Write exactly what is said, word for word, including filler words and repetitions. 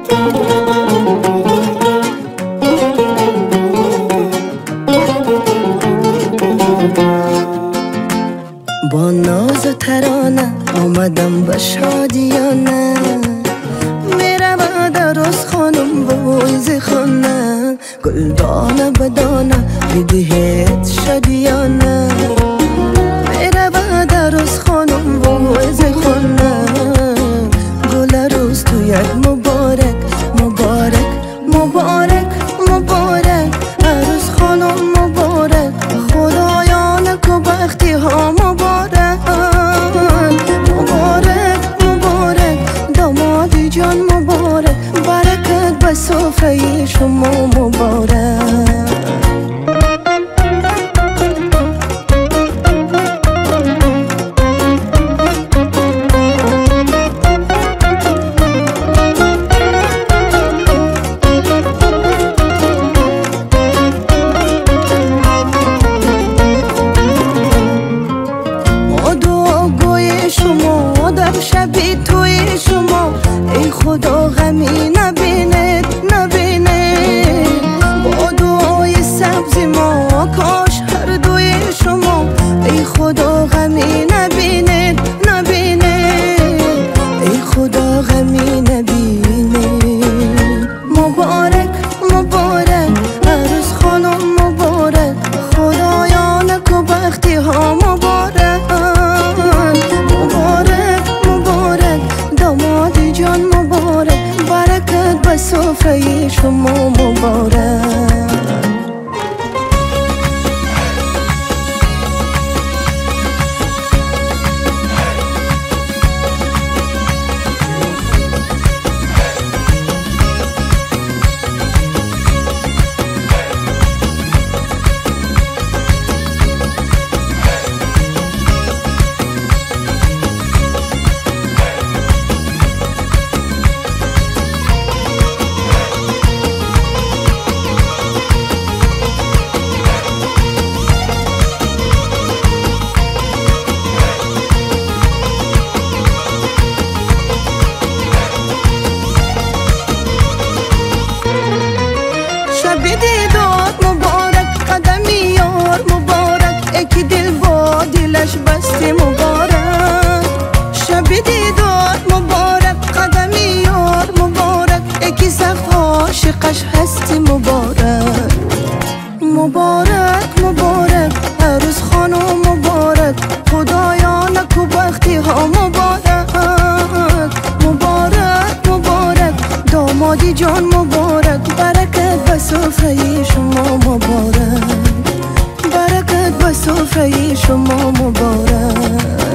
با ناز و ترانه آمدم به شادیانه، میرم درست خانم بویز خانه، گلدانه بدانه بدهید شادیانه. میرم درست خانم بویز خانه، گل روز تو یک مبارک مبارک مبارک مبارک، عروس خانم مبارک، خدایانه که بختی ها مبارک مبارک مبارک، دامادی جان مبارک، برکت به سفره شما مبارک. شما در شبی توی شما، ای خدا غمی نبینید نبینید، با دعای سبز ما کاش هر دوی شما، ای خدا غمی نبینید نبینید، ای خدا غمی نبینید. مبارک مبارک عروس خانم مبارک، خدایانه که بختی ها مبارک سفره شما مبارک. دیدار مبارک، قدمی یار مبارک، اکی دل با دلش بسته مبارک. شب دیدار مبارک، قدمی یار مبارک، اکی سخت عاشقش هست مبارک مبارک مبارک، عروس خانم مبارک، خدایانه که بختی ها مبارک مبارک مبارک، دامادی جان مبارک، برکت به سفره شما مبارک، برکت به سفره شما مبارک.